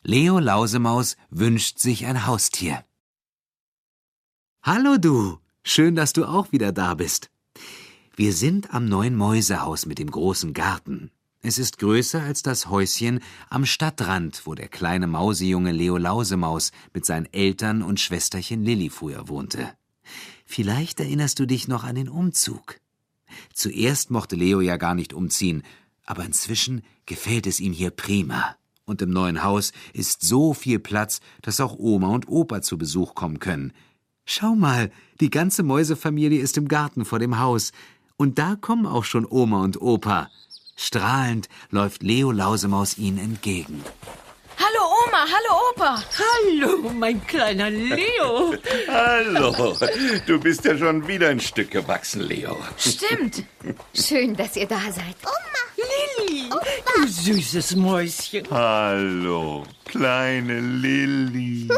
Leo Lausemaus wünscht sich ein Haustier. Hallo du, schön, dass du auch wieder da bist. Wir sind am neuen Mäusehaus mit dem großen Garten. Es ist größer als das Häuschen am Stadtrand, wo der kleine Mausejunge Leo Lausemaus mit seinen Eltern und Schwesterchen Lilli früher wohnte. Vielleicht erinnerst du dich noch an den Umzug. Zuerst mochte Leo ja gar nicht umziehen, aber inzwischen gefällt es ihm hier prima. Und im neuen Haus ist so viel Platz, dass auch Oma und Opa zu Besuch kommen können. Schau mal, die ganze Mäusefamilie ist im Garten vor dem Haus. Und da kommen auch schon Oma und Opa. Strahlend läuft Leo Lausemaus ihnen entgegen. Hallo Oma, hallo Opa. Hallo, mein kleiner Leo. Hallo, du bist ja schon wieder ein Stück gewachsen, Leo. Stimmt. Schön, dass ihr da seid. Lilli, du süßes Mäuschen. Hallo, kleine Lilli.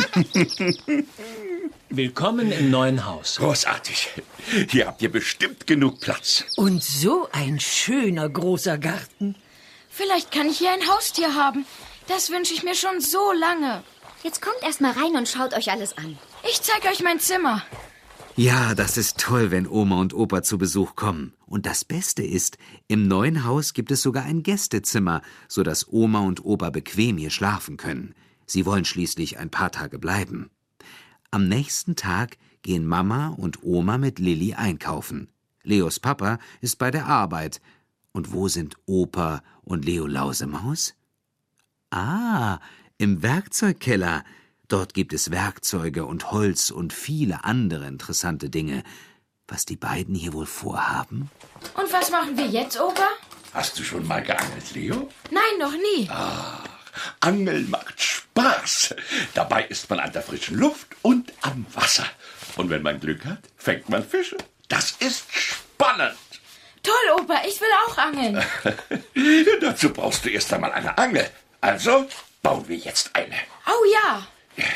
Willkommen im neuen Haus. Großartig. Hier habt ihr bestimmt genug Platz. Und so ein schöner großer Garten. Vielleicht kann ich hier ein Haustier haben. Das wünsche ich mir schon so lange. Jetzt kommt erst mal rein und schaut euch alles an. Ich zeige euch mein Zimmer. Ja, das ist toll, wenn Oma und Opa zu Besuch kommen. Und das Beste ist, im neuen Haus gibt es sogar ein Gästezimmer, sodass Oma und Opa bequem hier schlafen können. Sie wollen schließlich ein paar Tage bleiben. Am nächsten Tag gehen Mama und Oma mit Lilli einkaufen. Leos Papa ist bei der Arbeit. Und wo sind Opa und Leo Lausemaus? Ah, im Werkzeugkeller. Dort gibt es Werkzeuge und Holz und viele andere interessante Dinge. Was die beiden hier wohl vorhaben? Und was machen wir jetzt, Opa? Hast du schon mal geangelt, Leo? Nein, noch nie. Angeln macht Spaß. Dabei ist man an der frischen Luft und am Wasser. Und wenn man Glück hat, fängt man Fische. Das ist spannend. Toll, Opa, ich will auch angeln. Dazu brauchst du erst einmal eine Angel. Also bauen wir jetzt eine. Oh ja.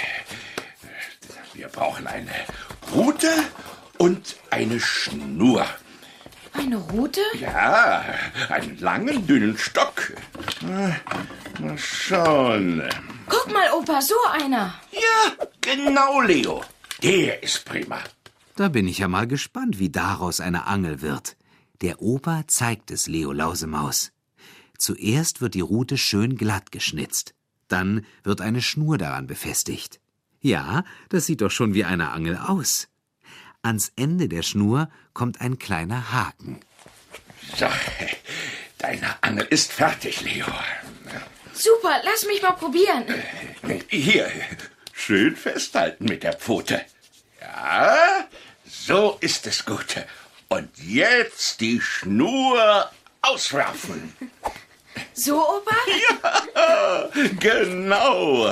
Wir brauchen eine Rute und eine Schnur. Eine Rute? Ja, einen langen, dünnen Stock. Mal schauen. Guck mal, Opa, so einer. Ja, genau, Leo. Der ist prima. Da bin ich ja mal gespannt, wie daraus eine Angel wird. Der Opa zeigt es Leo Lausemaus. Zuerst wird die Rute schön glatt geschnitzt. Dann wird eine Schnur daran befestigt. Ja, das sieht doch schon wie eine Angel aus. Ans Ende der Schnur kommt ein kleiner Haken. So, deine Angel ist fertig, Leo. Super, lass mich mal probieren. Hier, schön festhalten mit der Pfote. Ja, so ist es gut. Und jetzt die Schnur auswerfen. So, Opa? Ja, genau.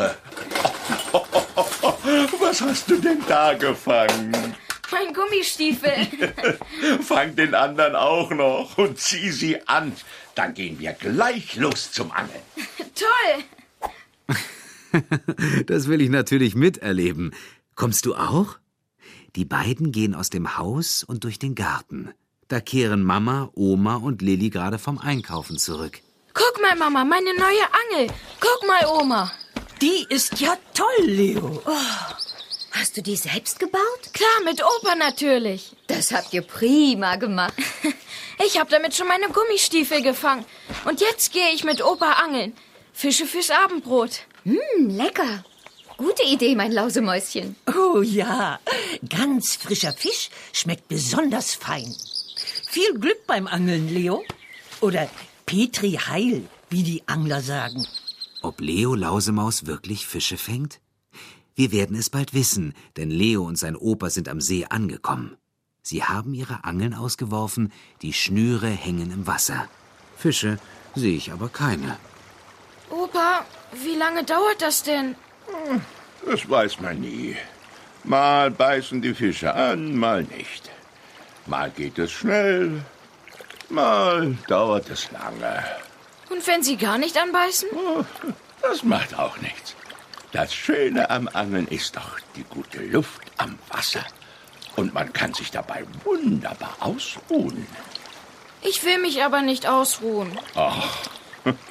Was hast du denn da gefangen? Mein Gummistiefel. Fang den anderen auch noch und zieh sie an. Dann gehen wir gleich los zum Angeln. Toll. Das will ich natürlich miterleben. Kommst du auch? Die beiden gehen aus dem Haus und durch den Garten. Da kehren Mama, Oma und Lilli gerade vom Einkaufen zurück. Guck mal, Mama, meine neue Angel. Guck mal, Oma. Die ist ja toll, Leo. Hast du die selbst gebaut? Klar, mit Opa natürlich. Das habt ihr prima gemacht. Ich habe damit schon meine Gummistiefel gefangen. Und jetzt gehe ich mit Opa angeln. Fische fürs Abendbrot. Lecker. Gute Idee, mein Lausemäuschen. Oh ja, ganz frischer Fisch schmeckt besonders fein. Viel Glück beim Angeln, Leo. Oder Petri Heil, wie die Angler sagen. Ob Leo Lausemaus wirklich Fische fängt? Wir werden es bald wissen, denn Leo und sein Opa sind am See angekommen. Sie haben ihre Angeln ausgeworfen, die Schnüre hängen im Wasser. Fische sehe ich aber keine. Opa, wie lange dauert das denn? Das weiß man nie. Mal beißen die Fische an, mal nicht. Mal geht es schnell, mal dauert es lange. Und wenn sie gar nicht anbeißen? Das macht auch nichts. Das Schöne am Angeln ist doch die gute Luft am Wasser. Und man kann sich dabei wunderbar ausruhen. Ich will mich aber nicht ausruhen. Ach,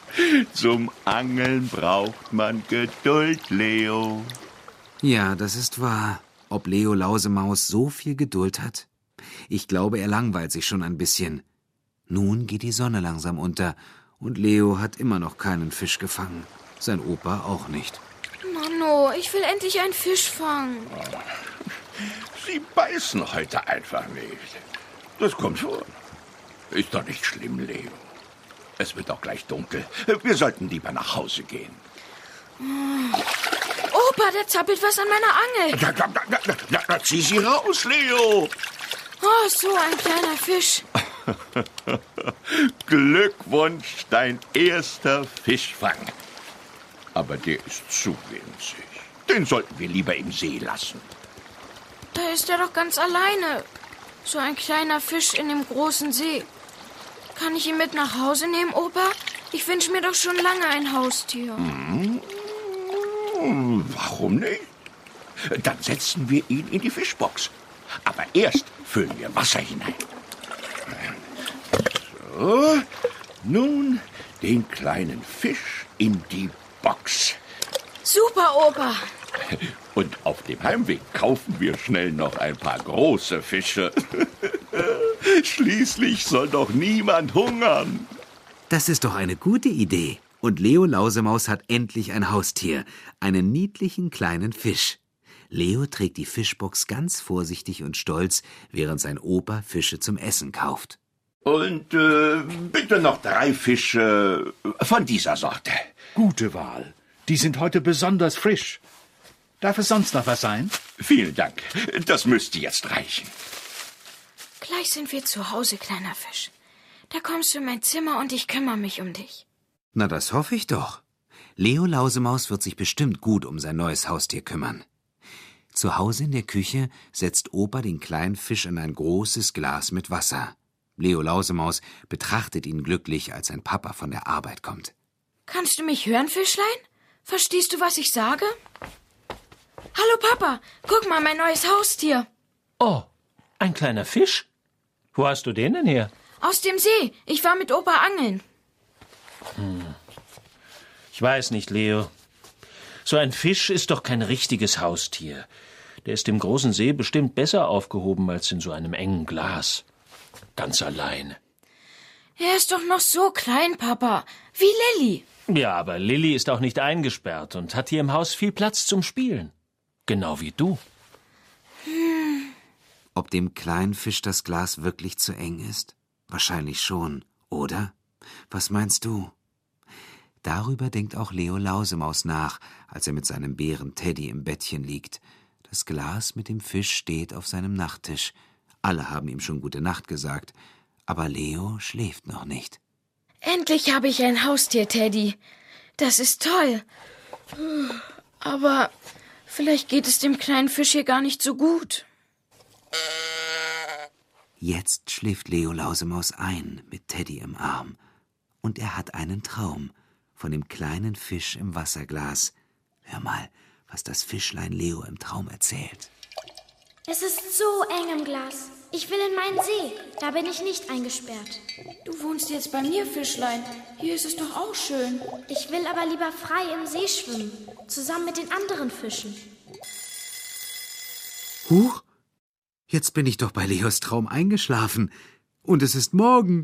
Zum Angeln braucht man Geduld, Leo. Ja, das ist wahr. Ob Leo Lausemaus so viel Geduld hat? Ich glaube, er langweilt sich schon ein bisschen. Nun geht die Sonne langsam unter und Leo hat immer noch keinen Fisch gefangen. Sein Opa auch nicht. Mano, ich will endlich einen Fisch fangen. Sie beißen heute einfach nicht. Das kommt vor. Ist doch nicht schlimm, Leo. Es wird auch gleich dunkel. Wir sollten lieber nach Hause gehen. Opa, da zappelt was an meiner Angel. Na, zieh sie raus, Leo. Oh, so ein kleiner Fisch. Glückwunsch, dein erster Fischfang. Aber der ist zu winzig. Den sollten wir lieber im See lassen. Da ist er doch ganz alleine. So ein kleiner Fisch in dem großen See. Kann ich ihn mit nach Hause nehmen, Opa? Ich wünsche mir doch schon lange ein Haustier. Warum nicht? Dann setzen wir ihn in die Fischbox. Aber erst füllen wir Wasser hinein. So, nun den kleinen Fisch in die Box. Super, Opa. Und auf dem Heimweg kaufen wir schnell noch ein paar große Fische. Schließlich soll doch niemand hungern. Das ist doch eine gute Idee. Und Leo Lausemaus hat endlich ein Haustier, einen niedlichen kleinen Fisch. Leo trägt die Fischbox ganz vorsichtig und stolz, während sein Opa Fische zum Essen kauft. Und bitte noch 3 Fische von dieser Sorte. Gute Wahl. Die sind heute besonders frisch. Darf es sonst noch was sein? Vielen Dank. Das müsste jetzt reichen. Gleich sind wir zu Hause, kleiner Fisch. Da kommst du in mein Zimmer und ich kümmere mich um dich. Na, das hoffe ich doch. Leo Lausemaus wird sich bestimmt gut um sein neues Haustier kümmern. Zu Hause in der Küche setzt Opa den kleinen Fisch in ein großes Glas mit Wasser. Leo Lausemaus betrachtet ihn glücklich, als sein Papa von der Arbeit kommt. Kannst du mich hören, Fischlein? Verstehst du, was ich sage? Hallo, Papa. Guck mal, mein neues Haustier. Oh, ein kleiner Fisch? Wo hast du den denn her? Aus dem See. Ich war mit Opa angeln. Ich weiß nicht, Leo. So ein Fisch ist doch kein richtiges Haustier. Der ist im großen See bestimmt besser aufgehoben als in so einem engen Glas. Ganz allein. Er ist doch noch so klein, Papa. Wie Lilli. Ja, aber Lilli ist auch nicht eingesperrt und hat hier im Haus viel Platz zum Spielen. Genau wie du. Ob dem kleinen Fisch das Glas wirklich zu eng ist? Wahrscheinlich schon, oder? Was meinst du? Darüber denkt auch Leo Lausemaus nach, als er mit seinem Bären Teddy im Bettchen liegt. Das Glas mit dem Fisch steht auf seinem Nachttisch. Alle haben ihm schon gute Nacht gesagt, aber Leo schläft noch nicht. Endlich habe ich ein Haustier, Teddy. Das ist toll. Aber vielleicht geht es dem kleinen Fisch hier gar nicht so gut. Jetzt schläft Leo Lausemaus ein mit Teddy im Arm. Und er hat einen Traum von dem kleinen Fisch im Wasserglas. Hör mal, was das Fischlein Leo im Traum erzählt. Es ist so eng im Glas. Ich will in meinen See. Da bin ich nicht eingesperrt. Du wohnst jetzt bei mir, Fischlein. Hier ist es doch auch schön. Ich will aber lieber frei im See schwimmen. Zusammen mit den anderen Fischen. Huch, jetzt bin ich doch bei Leos Traum eingeschlafen. Und es ist morgen.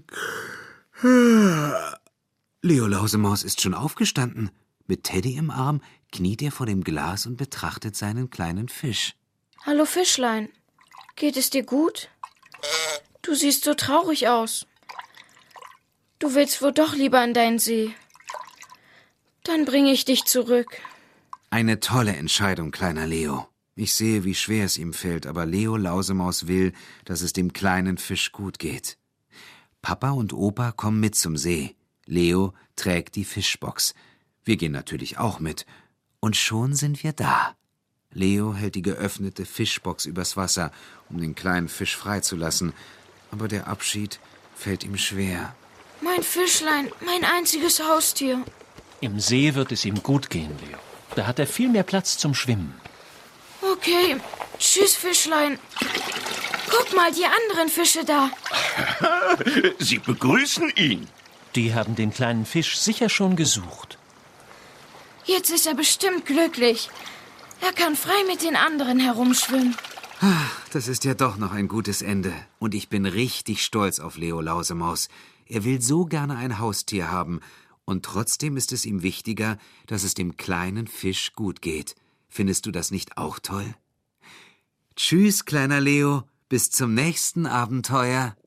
Leo Lausemaus ist schon aufgestanden. Mit Teddy im Arm kniet er vor dem Glas und betrachtet seinen kleinen Fisch. Hallo, Fischlein. Geht es dir gut? Du siehst so traurig aus. Du willst wohl doch lieber in deinen See. Dann bringe ich dich zurück. Eine tolle Entscheidung, kleiner Leo. Ich sehe, wie schwer es ihm fällt, aber Leo Lausemaus will, dass es dem kleinen Fisch gut geht. Papa und Opa kommen mit zum See. Leo trägt die Fischbox. Wir gehen natürlich auch mit. Und schon sind wir da. Leo hält die geöffnete Fischbox übers Wasser, um den kleinen Fisch freizulassen. Aber der Abschied fällt ihm schwer. Mein Fischlein, mein einziges Haustier. Im See wird es ihm gut gehen, Leo. Da hat er viel mehr Platz zum Schwimmen. Okay, tschüss, Fischlein. Guck mal, die anderen Fische da. Sie begrüßen ihn. Die haben den kleinen Fisch sicher schon gesucht. Jetzt ist er bestimmt glücklich. Er kann frei mit den anderen herumschwimmen. Das ist ja doch noch ein gutes Ende. Und ich bin richtig stolz auf Leo Lausemaus. Er will so gerne ein Haustier haben. Und trotzdem ist es ihm wichtiger, dass es dem kleinen Fisch gut geht. Findest du das nicht auch toll? Tschüss, kleiner Leo. Bis zum nächsten Abenteuer.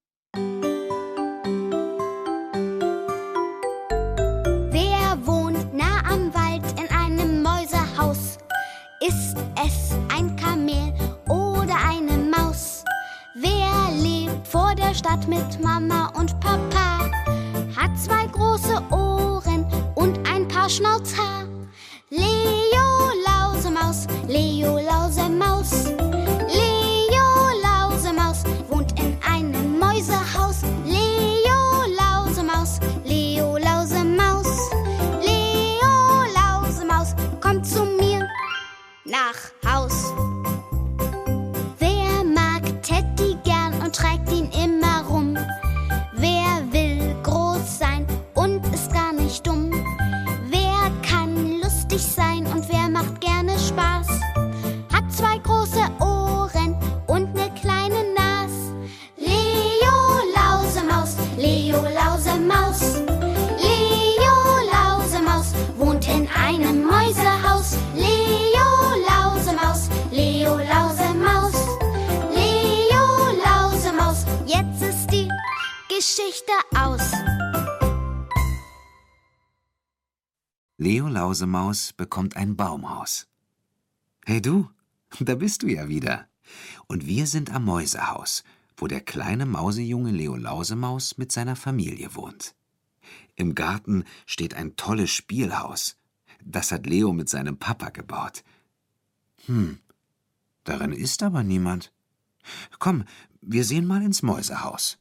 Wer wohnt nah am Wald in einem Mäusehaus? Ist es ein Kamel oder eine Maus? Wer lebt vor der Stadt mit Mama und Papa? Hat 2 große Ohren und ein paar Schnauzhaar. Leo Lausemaus, Leo Lausemaus. Leo Lausemaus wohnt in einem Mäusehaus. Leo Lausemaus, Leo Lausemaus. Leo Lausemaus, kommt zu mir nach Haus. Wer mag Teddy gern und trägt ihn immer rum? Wer will groß sein und ist gar nicht dumm? Wer kann lustig sein und wer macht gerne Spaß? Hat 2 große Ohren und ne kleine Nas. Leo Lausemaus, Leo Lausemaus. Leo Lausemaus wohnt in einem Mäusehaus. Leo Lausemaus, Leo Lausemaus. Leo Lausemaus, jetzt ist die Geschichte aus. Leo Lausemaus bekommt ein Baumhaus. Hey du, da bist du ja wieder. Und wir sind am Mäusehaus, wo der kleine Mausejunge Leo Lausemaus mit seiner Familie wohnt. Im Garten steht ein tolles Spielhaus. Das hat Leo mit seinem Papa gebaut. Darin ist aber niemand. Komm, wir sehen mal ins Mäusehaus.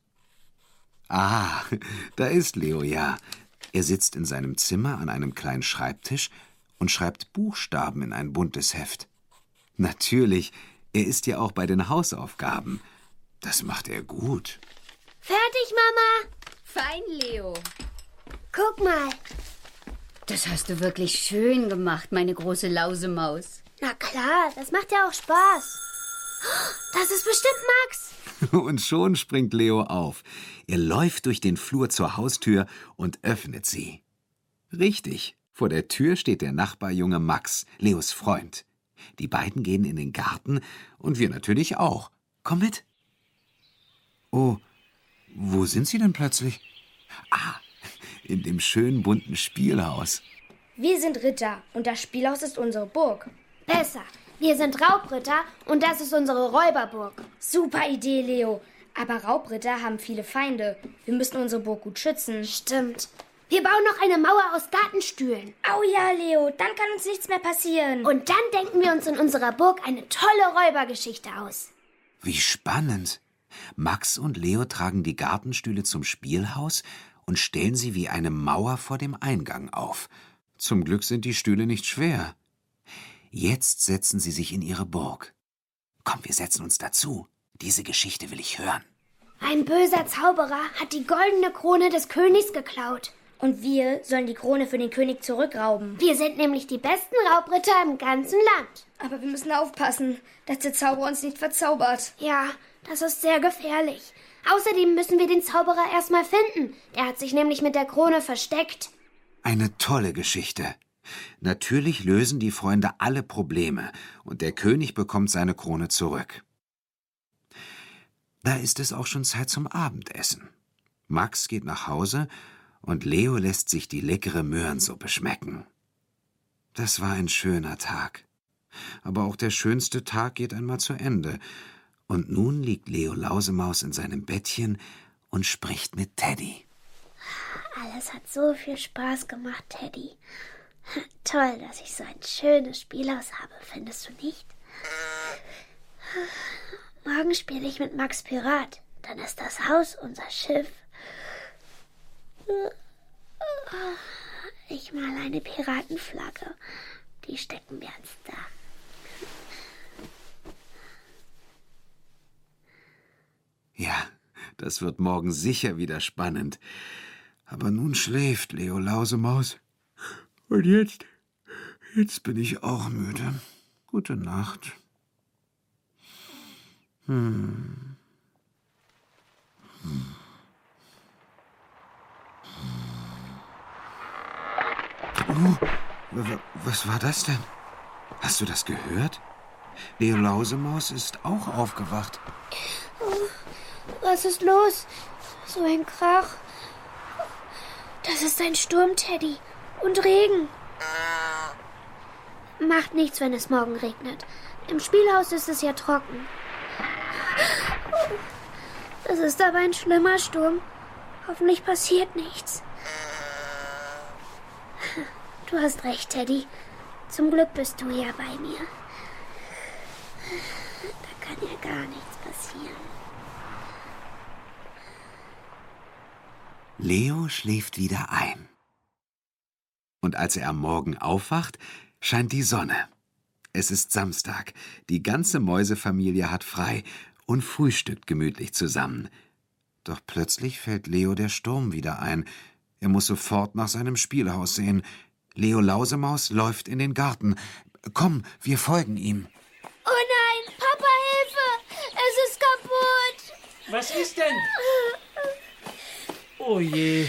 Ah, da ist Leo ja. Er sitzt in seinem Zimmer an einem kleinen Schreibtisch und schreibt Buchstaben in ein buntes Heft. Natürlich, er ist ja auch bei den Hausaufgaben. Das macht er gut. Fertig, Mama? Fein, Leo. Guck mal. Das hast du wirklich schön gemacht, meine große Lausemaus. Na klar, das macht ja auch Spaß. Das ist bestimmt Max. Und schon springt Leo auf. Er läuft durch den Flur zur Haustür und öffnet sie. Richtig, vor der Tür steht der Nachbarjunge Max, Leos Freund. Die beiden gehen in den Garten und wir natürlich auch. Komm mit. Oh, wo sind sie denn plötzlich? Ah, in dem schönen bunten Spielhaus. Wir sind Ritter und das Spielhaus ist unsere Burg. Besser. Wir sind Raubritter und das ist unsere Räuberburg. Super Idee, Leo. Aber Raubritter haben viele Feinde. Wir müssen unsere Burg gut schützen. Stimmt. Wir bauen noch eine Mauer aus Gartenstühlen. Oh ja, Leo, dann kann uns nichts mehr passieren. Und dann denken wir uns in unserer Burg eine tolle Räubergeschichte aus. Wie spannend. Max und Leo tragen die Gartenstühle zum Spielhaus und stellen sie wie eine Mauer vor dem Eingang auf. Zum Glück sind die Stühle nicht schwer. Jetzt setzen sie sich in ihre Burg. Komm, wir setzen uns dazu. Diese Geschichte will ich hören. Ein böser Zauberer hat die goldene Krone des Königs geklaut. Und wir sollen die Krone für den König zurückrauben. Wir sind nämlich die besten Raubritter im ganzen Land. Aber wir müssen aufpassen, dass der Zauberer uns nicht verzaubert. Ja, das ist sehr gefährlich. Außerdem müssen wir den Zauberer erstmal finden. Der hat sich nämlich mit der Krone versteckt. Eine tolle Geschichte. Natürlich lösen die Freunde alle Probleme und der König bekommt seine Krone zurück. Da ist es auch schon Zeit zum Abendessen. Max geht nach Hause und Leo lässt sich die leckere Möhrensuppe schmecken. Das war ein schöner Tag. Aber auch der schönste Tag geht einmal zu Ende. Und nun liegt Leo Lausemaus in seinem Bettchen und spricht mit Teddy. Alles hat so viel Spaß gemacht, Teddy. Toll, dass ich so ein schönes Spielhaus habe, findest du nicht? Morgen spiele ich mit Max Pirat. Dann ist das Haus unser Schiff. Ich mal eine Piratenflagge. Die stecken wir ans Dach. Ja, das wird morgen sicher wieder spannend. Aber nun schläft Leo Lausemaus. Und jetzt bin ich auch müde. Gute Nacht. Was war das denn? Hast du das gehört? Leo Lausemaus ist auch aufgewacht. Was ist los? So ein Krach. Das ist ein Sturm, Teddy. Und Regen. Macht nichts, wenn es morgen regnet. Im Spielhaus ist es ja trocken. Das ist aber ein schlimmer Sturm. Hoffentlich passiert nichts. Du hast recht, Teddy. Zum Glück bist du ja bei mir. Da kann ja gar nichts passieren. Leo schläft wieder ein. Und als er am Morgen aufwacht, scheint die Sonne. Es ist Samstag. Die ganze Mäusefamilie hat frei und frühstückt gemütlich zusammen. Doch plötzlich fällt Leo der Sturm wieder ein. Er muss sofort nach seinem Spielhaus sehen. Leo Lausemaus läuft in den Garten. Komm, wir folgen ihm. Oh nein, Papa, Hilfe! Es ist kaputt! Was ist denn? Oh je.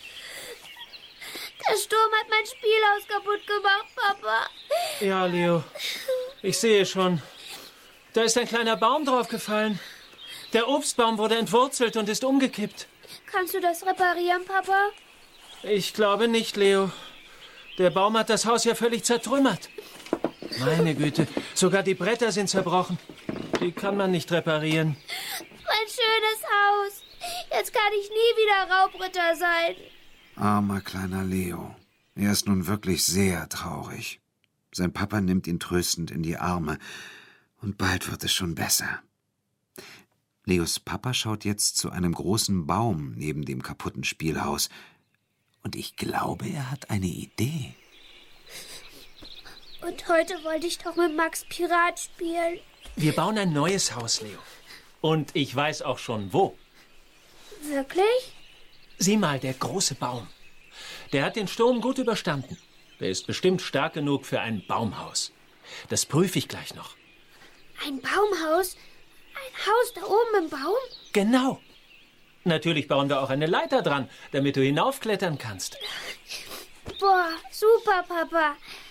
Der Sturm hat mein Spielhaus kaputt gemacht, Papa. Ja, Leo. Ich sehe schon. Da ist ein kleiner Baum draufgefallen. Der Obstbaum wurde entwurzelt und ist umgekippt. Kannst du das reparieren, Papa? Ich glaube nicht, Leo. Der Baum hat das Haus ja völlig zertrümmert. Meine Güte, sogar die Bretter sind zerbrochen. Die kann man nicht reparieren. Mein schönes Haus. Jetzt kann ich nie wieder Raubritter sein. Armer kleiner Leo. Er ist nun wirklich sehr traurig. Sein Papa nimmt ihn tröstend in die Arme. Und bald wird es schon besser. Leos Papa schaut jetzt zu einem großen Baum neben dem kaputten Spielhaus. Und ich glaube, er hat eine Idee. Und heute wollte ich doch mit Max Pirat spielen. Wir bauen ein neues Haus, Leo. Und ich weiß auch schon, wo. Wirklich? Sieh mal, der große Baum. Der hat den Sturm gut überstanden. Der ist bestimmt stark genug für ein Baumhaus. Das prüfe ich gleich noch. Ein Baumhaus? Ein Haus da oben im Baum? Genau. Natürlich bauen wir auch eine Leiter dran, damit du hinaufklettern kannst. Boah, super, Papa.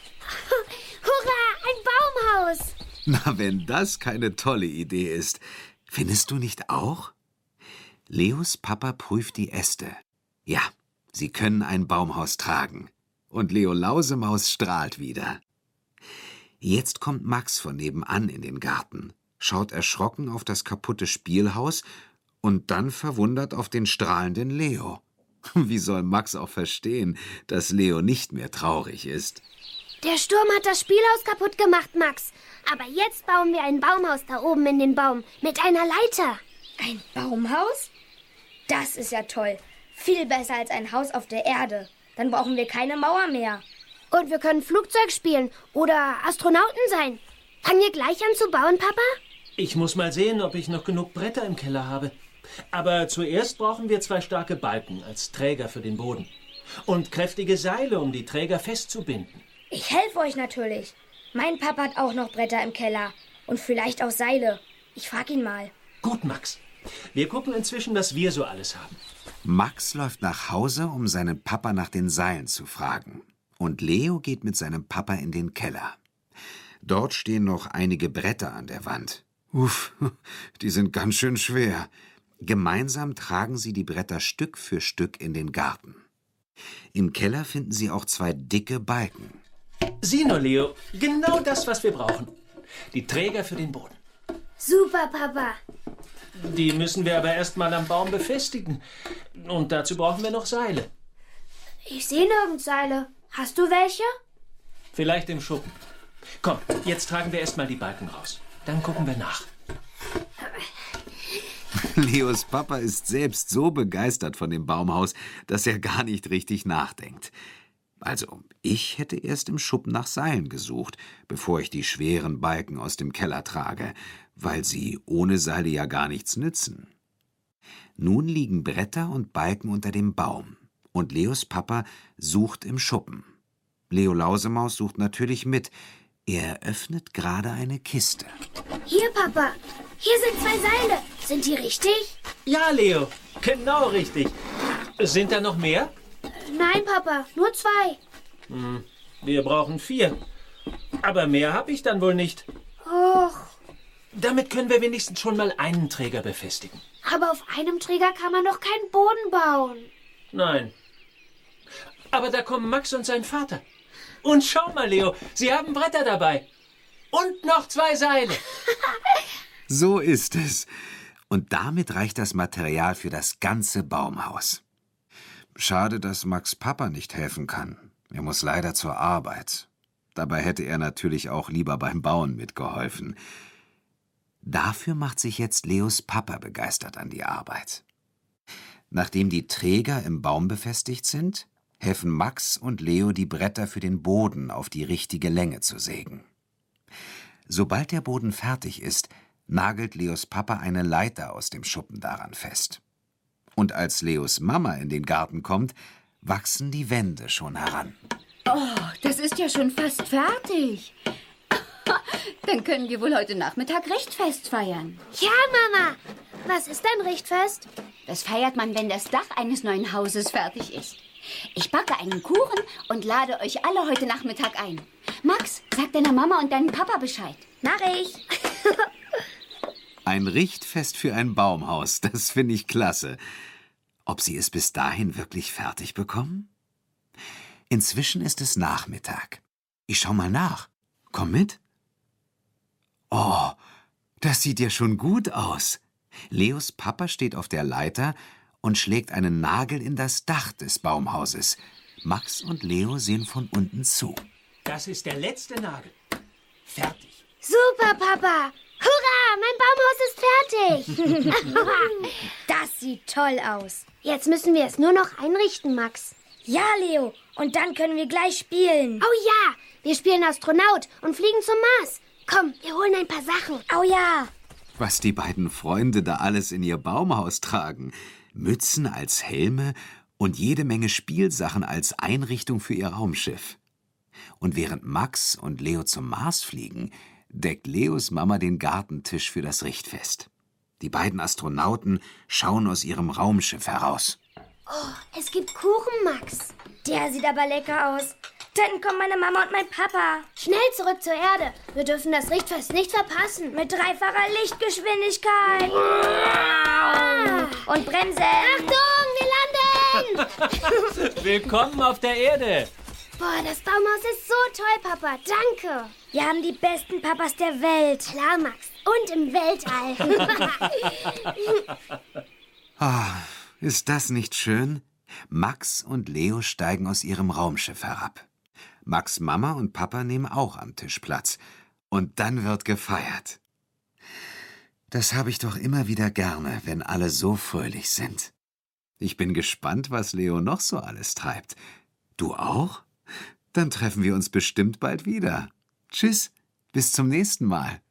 Hurra, ein Baumhaus. Na, wenn das keine tolle Idee ist. Findest du nicht auch? Leos Papa prüft die Äste. Ja, sie können ein Baumhaus tragen. Und Leo Lausemaus strahlt wieder. Jetzt kommt Max von nebenan in den Garten, schaut erschrocken auf das kaputte Spielhaus und dann verwundert auf den strahlenden Leo. Wie soll Max auch verstehen, dass Leo nicht mehr traurig ist? Der Sturm hat das Spielhaus kaputt gemacht, Max. Aber jetzt bauen wir ein Baumhaus da oben in den Baum mit einer Leiter. Ein Baumhaus? Das ist ja toll. Viel besser als ein Haus auf der Erde. Dann brauchen wir keine Mauer mehr. Und wir können Flugzeug spielen oder Astronauten sein. Fangen wir gleich an zu bauen, Papa? Ich muss mal sehen, ob ich noch genug Bretter im Keller habe. Aber zuerst brauchen wir 2 starke Balken als Träger für den Boden. Und kräftige Seile, um die Träger festzubinden. Ich helfe euch natürlich. Mein Papa hat auch noch Bretter im Keller. Und vielleicht auch Seile. Ich frag ihn mal. Gut, Max. Wir gucken inzwischen, was wir so alles haben. Max läuft nach Hause, um seinen Papa nach den Seilen zu fragen. Und Leo geht mit seinem Papa in den Keller. Dort stehen noch einige Bretter an der Wand. Uff, die sind ganz schön schwer. Gemeinsam tragen sie die Bretter Stück für Stück in den Garten. Im Keller finden sie auch 2 dicke Balken. Sieh nur, Leo, genau das, was wir brauchen. Die Träger für den Boden. Super, Papa. Die müssen wir aber erst mal am Baum befestigen. Und dazu brauchen wir noch Seile. Ich sehe nirgends Seile. Hast du welche? Vielleicht im Schuppen. Komm, jetzt tragen wir erst mal die Balken raus. Dann gucken wir nach. Leos Papa ist selbst so begeistert von dem Baumhaus, dass er gar nicht richtig nachdenkt. Also, ich hätte erst im Schuppen nach Seilen gesucht, bevor ich die schweren Balken aus dem Keller trage, weil sie ohne Seile ja gar nichts nützen. Nun liegen Bretter und Balken unter dem Baum. Und Leos Papa sucht im Schuppen. Leo Lausemaus sucht natürlich mit. Er öffnet gerade eine Kiste. Hier, Papa. Hier sind 2 Seile. Sind die richtig? Ja, Leo, genau richtig. Sind da noch mehr? Nein, Papa. Nur 2. Wir brauchen 4. Aber mehr habe ich dann wohl nicht. Och. Damit können wir wenigstens schon mal einen Träger befestigen. Aber auf einem Träger kann man doch keinen Boden bauen. Nein. Aber da kommen Max und sein Vater. Und schau mal, Leo, sie haben Bretter dabei. Und noch 2 Seile. So ist es. Und damit reicht das Material für das ganze Baumhaus. Schade, dass Max Papa nicht helfen kann. Er muss leider zur Arbeit. Dabei hätte er natürlich auch lieber beim Bauen mitgeholfen. Dafür macht sich jetzt Leos Papa begeistert an die Arbeit. Nachdem die Träger im Baum befestigt sind, helfen Max und Leo, die Bretter für den Boden auf die richtige Länge zu sägen. Sobald der Boden fertig ist, nagelt Leos Papa eine Leiter aus dem Schuppen daran fest. Und als Leos Mama in den Garten kommt, wachsen die Wände schon heran. Oh, das ist ja schon fast fertig. Dann können wir wohl heute Nachmittag Richtfest feiern. Ja, Mama. Was ist ein Richtfest? Das feiert man, wenn das Dach eines neuen Hauses fertig ist. Ich backe einen Kuchen und lade euch alle heute Nachmittag ein. Max, sag deiner Mama und deinem Papa Bescheid. Mach ich. Ein Richtfest für ein Baumhaus, das finde ich klasse. Ob sie es bis dahin wirklich fertig bekommen? Inzwischen ist es Nachmittag. Ich schau mal nach. Komm mit. Oh, das sieht ja schon gut aus. Leos Papa steht auf der Leiter und schlägt einen Nagel in das Dach des Baumhauses. Max und Leo sehen von unten zu. Das ist der letzte Nagel. Fertig. Super, Papa. Hurra, mein Baumhaus ist fertig. Das sieht toll aus. Jetzt müssen wir es nur noch einrichten, Max. Ja, Leo. Und dann können wir gleich spielen. Oh ja, wir spielen Astronaut und fliegen zum Mars. Komm, wir holen ein paar Sachen. Oh ja. Was die beiden Freunde da alles in ihr Baumhaus tragen. Mützen als Helme und jede Menge Spielsachen als Einrichtung für ihr Raumschiff. Und während Max und Leo zum Mars fliegen, deckt Leos Mama den Gartentisch für das Richtfest. Die beiden Astronauten schauen aus ihrem Raumschiff heraus. Oh, es gibt Kuchen, Max. Der sieht aber lecker aus. Dann kommen meine Mama und mein Papa. Schnell zurück zur Erde. Wir dürfen das Richtfest nicht verpassen. Mit 3-facher Lichtgeschwindigkeit. Und Bremsen. Achtung, wir landen! Willkommen auf der Erde. Boah, das Baumhaus ist so toll, Papa. Danke. Wir haben die besten Papas der Welt. Klar, Max. Und im Weltall. Ist das nicht schön? Max und Leo steigen aus ihrem Raumschiff herab. Max' Mama und Papa nehmen auch am Tisch Platz. Und dann wird gefeiert. Das habe ich doch immer wieder gerne, wenn alle so fröhlich sind. Ich bin gespannt, was Leo noch so alles treibt. Du auch? Dann treffen wir uns bestimmt bald wieder. Tschüss, bis zum nächsten Mal.